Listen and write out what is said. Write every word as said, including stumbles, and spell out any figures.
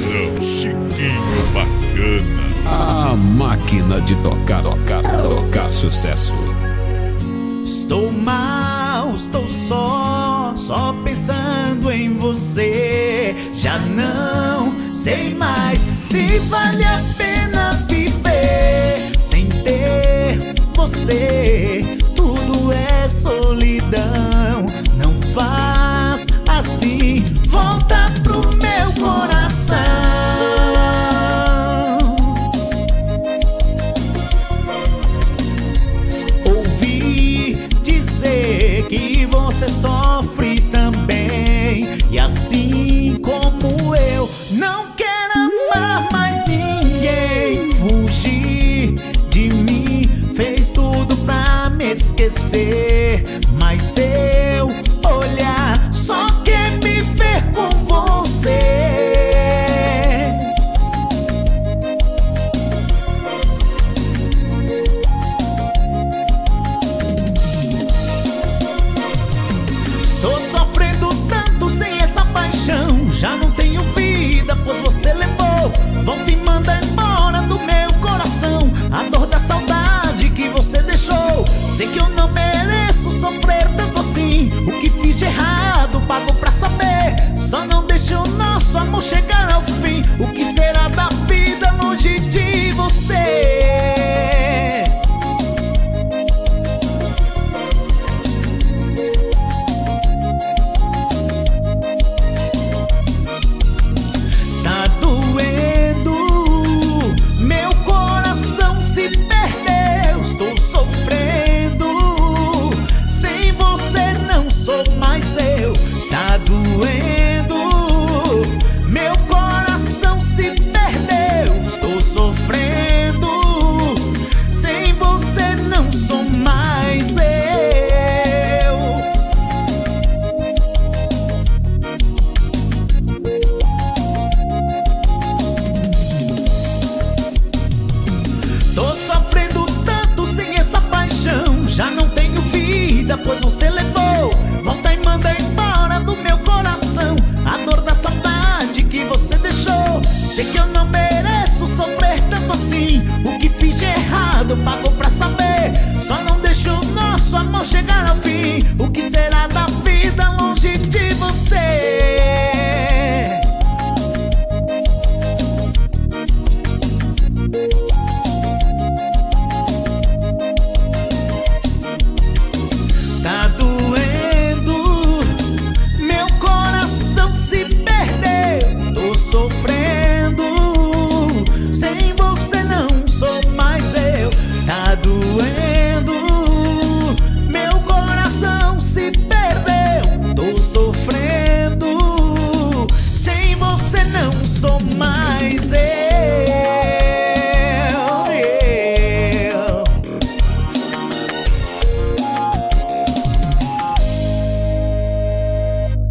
Produção Chiquinho Bacana. A máquina de tocar, tocar, tocar sucesso. Estou mal, estou só, só pensando em você. Já não sei mais se vale a pena viver sem ter você. Tudo é solidão, não faz assim. Volta pro meu coração. Ouvi dizer que você sofre também, e assim como eu, não quero amar mais ninguém. Fugir de mim, fez tudo pra me esquecer, mas seu olhar só quer me ver com você. Tô sofrendo tanto sem essa paixão, já não tenho vida, pois você levou. Volta e manda embora do meu coração a dor da saudade que você deixou. Sei que eu não mereço sofrer tanto